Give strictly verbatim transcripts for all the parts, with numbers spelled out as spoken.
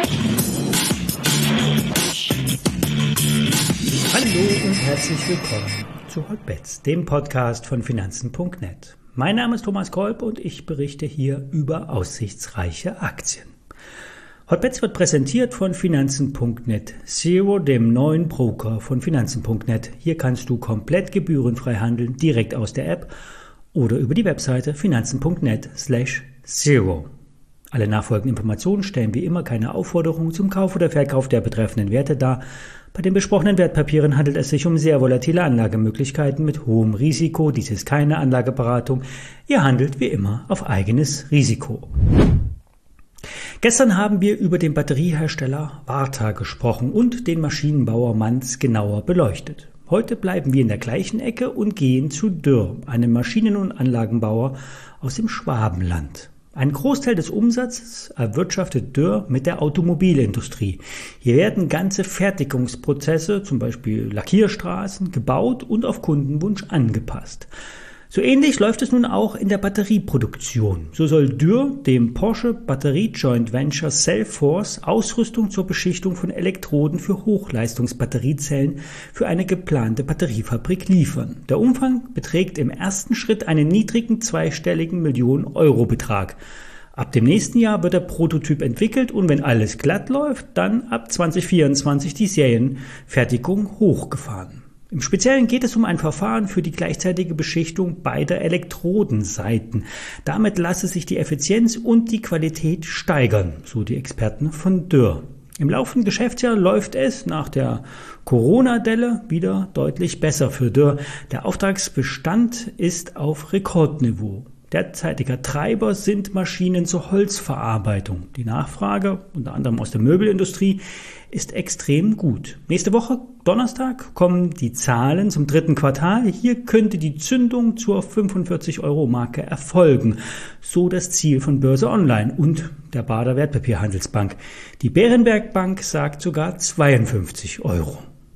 Hallo und herzlich willkommen zu Hotbets, dem Podcast von Finanzen punkt net. Mein Name ist Thomas Kolb und ich berichte hier über aussichtsreiche Aktien. Hotbets wird präsentiert von Finanzen punkt net Zero, dem neuen Broker von Finanzen punkt net. Hier kannst du komplett gebührenfrei handeln, direkt aus der App oder über die Webseite finanzen punkt net slash zero. Alle nachfolgenden Informationen stellen wie immer keine Aufforderung zum Kauf oder Verkauf der betreffenden Werte dar. Bei den besprochenen Wertpapieren handelt es sich um sehr volatile Anlagemöglichkeiten mit hohem Risiko. Dies ist keine Anlageberatung. Ihr handelt wie immer auf eigenes Risiko. Gestern haben wir über den Batteriehersteller Varta gesprochen und den Maschinenbauer Manz genauer beleuchtet. Heute bleiben wir in der gleichen Ecke und gehen zu Dürr, einem Maschinen- und Anlagenbauer aus dem Schwabenland. Ein Großteil des Umsatzes erwirtschaftet Dürr mit der Automobilindustrie. Hier werden ganze Fertigungsprozesse, zum Beispiel Lackierstraßen, gebaut und auf Kundenwunsch angepasst. So ähnlich läuft es nun auch in der Batterieproduktion. So soll Dürr dem Porsche Batterie Joint Venture Cellforce Ausrüstung zur Beschichtung von Elektroden für Hochleistungsbatteriezellen für eine geplante Batteriefabrik liefern. Der Umfang beträgt im ersten Schritt einen niedrigen zweistelligen Millionen-Euro-Betrag. Ab dem nächsten Jahr wird der Prototyp entwickelt und wenn alles glatt läuft, dann ab zwanzig vierundzwanzig die Serienfertigung hochgefahren. Im Speziellen geht es um ein Verfahren für die gleichzeitige Beschichtung beider Elektrodenseiten. Damit lasse sich die Effizienz und die Qualität steigern, so die Experten von Dürr. Im laufenden Geschäftsjahr läuft es nach der Corona-Delle wieder deutlich besser für Dürr. Der Auftragsbestand ist auf Rekordniveau. Derzeitiger Treiber sind Maschinen zur Holzverarbeitung. Die Nachfrage, unter anderem aus der Möbelindustrie, ist extrem gut. Nächste Woche, Donnerstag, kommen die Zahlen zum dritten Quartal. Hier könnte die Zündung zur fünfundvierzig-Euro-Marke erfolgen. So das Ziel von Börse Online und der Bader Wertpapierhandelsbank. Die Berenberg Bank sagt sogar zweiundfünfzig Euro.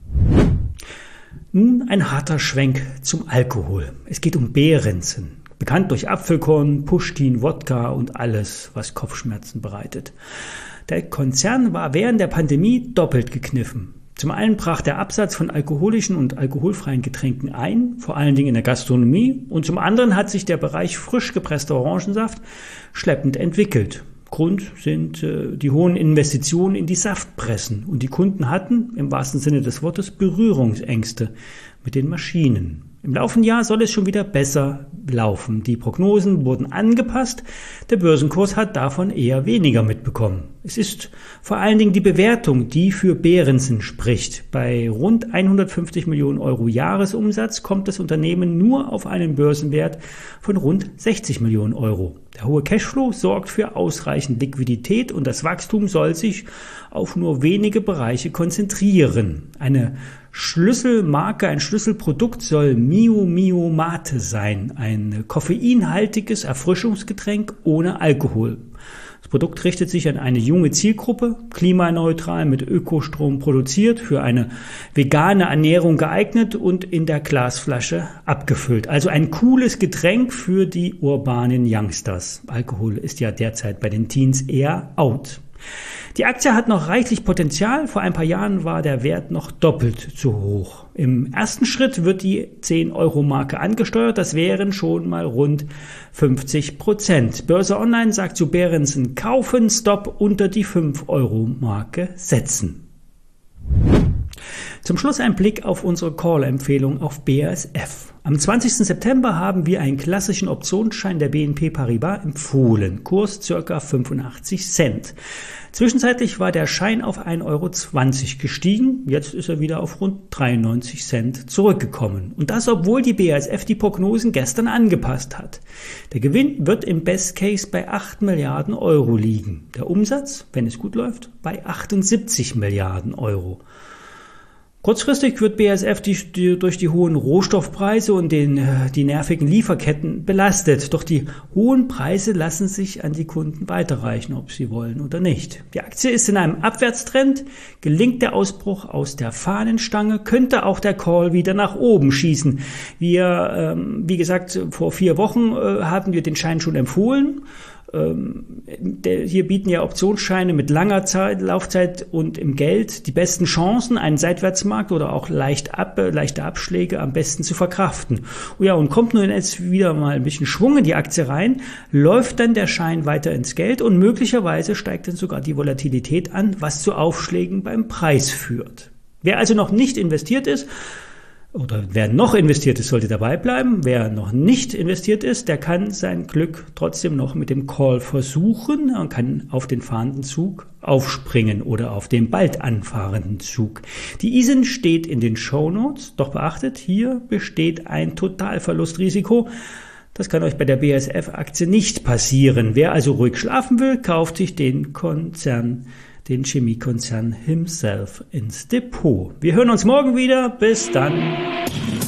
Nun ein harter Schwenk zum Alkohol. Es geht um Behrensen. Bekannt durch Apfelkorn, Puschkin, Wodka und alles, was Kopfschmerzen bereitet. Der Konzern war während der Pandemie doppelt gekniffen. Zum einen brach der Absatz von alkoholischen und alkoholfreien Getränken ein, vor allen Dingen in der Gastronomie, und zum anderen hat sich der Bereich frisch gepresster Orangensaft schleppend entwickelt. Grund sind äh, die hohen Investitionen in die Saftpressen und die Kunden hatten, im wahrsten Sinne des Wortes, Berührungsängste mit den Maschinen. Im laufenden Jahr soll es schon wieder besser laufen. Die Prognosen wurden angepasst. Der Börsenkurs hat davon eher weniger mitbekommen. Es ist vor allen Dingen die Bewertung, die für Behrensen spricht. Bei rund hundertfünfzig Millionen Euro Jahresumsatz kommt das Unternehmen nur auf einen Börsenwert von rund sechzig Millionen Euro. Der hohe Cashflow sorgt für ausreichend Liquidität und das Wachstum soll sich auf nur wenige Bereiche konzentrieren. Eine Schlüsselmarke, ein Schlüsselprodukt soll Mio Mio Mate sein, ein koffeinhaltiges Erfrischungsgetränk ohne Alkohol. Das Produkt richtet sich an eine junge Zielgruppe, klimaneutral mit Ökostrom produziert, für eine vegane Ernährung geeignet und in der Glasflasche abgefüllt. Also ein cooles Getränk für die urbanen Youngsters. Alkohol ist ja derzeit bei den Teens eher out. Die Aktie hat noch reichlich Potenzial. Vor ein paar Jahren war der Wert noch doppelt so hoch. Im ersten Schritt wird die zehn-Euro-Marke angesteuert. Das wären schon mal rund fünfzig Prozent. Börse Online sagt zu Behrensen kaufen, Stop unter die fünf-Euro-Marke setzen. Zum Schluss ein Blick auf unsere Call-Empfehlung auf B A S F. Am zwanzigsten September haben wir einen klassischen Optionsschein der B N P Paribas empfohlen. Kurs ca. fünfundachtzig Cent. Zwischenzeitlich war der Schein auf ein Euro zwanzig gestiegen. Jetzt ist er wieder auf rund dreiundneunzig Cent zurückgekommen. Und das, obwohl die B A S F die Prognosen gestern angepasst hat. Der Gewinn wird im Best Case bei acht Milliarden Euro liegen. Der Umsatz, wenn es gut läuft, bei achtundsiebzig Milliarden Euro. Kurzfristig wird B A S F die, die, durch die hohen Rohstoffpreise und den, die nervigen Lieferketten belastet. Doch die hohen Preise lassen sich an die Kunden weiterreichen, ob sie wollen oder nicht. Die Aktie ist in einem Abwärtstrend. Gelingt der Ausbruch aus der Fahnenstange, könnte auch der Call wieder nach oben schießen. Wir, ähm, wie gesagt, vor vier Wochen äh, hatten wir den Schein schon empfohlen. Hier bieten ja Optionsscheine mit langer Zeit, Laufzeit und im Geld die besten Chancen, einen Seitwärtsmarkt oder auch leicht ab, leichte Abschläge am besten zu verkraften. Ja, und kommt nun jetzt wieder mal ein bisschen Schwung in die Aktie rein, läuft dann der Schein weiter ins Geld und möglicherweise steigt dann sogar die Volatilität an, was zu Aufschlägen beim Preis führt. Wer also noch nicht investiert ist, oder wer noch investiert ist, sollte dabei bleiben. Wer noch nicht investiert ist, der kann sein Glück trotzdem noch mit dem Call versuchen und kann auf den fahrenden Zug aufspringen oder auf den bald anfahrenden Zug. Die I S I N steht in den Shownotes, doch beachtet, hier besteht ein Totalverlustrisiko. Das kann euch bei der B A S F-Aktie nicht passieren. wer also ruhig schlafen will, kauft sich den Konzern den Chemiekonzern himself ins Depot. Wir hören uns morgen wieder. Bis dann.